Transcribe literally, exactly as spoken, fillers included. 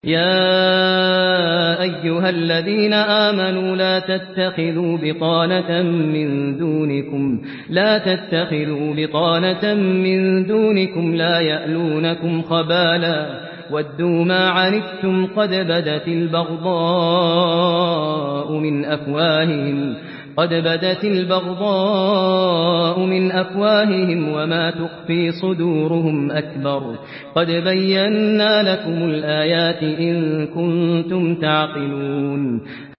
يا أيها الذين آمنوا لا تتخذوا بطانة من دونكم لا تتخذوا بطانة من دونكم لا يألونكم خبالا ودوا ما عنتم قد بدت البغضاء من أفواههم قد بدت البغضاء من أفواههم وما تخفي صدورهم أكبر قد بينا لكم الآيات إن كنتم تعقلون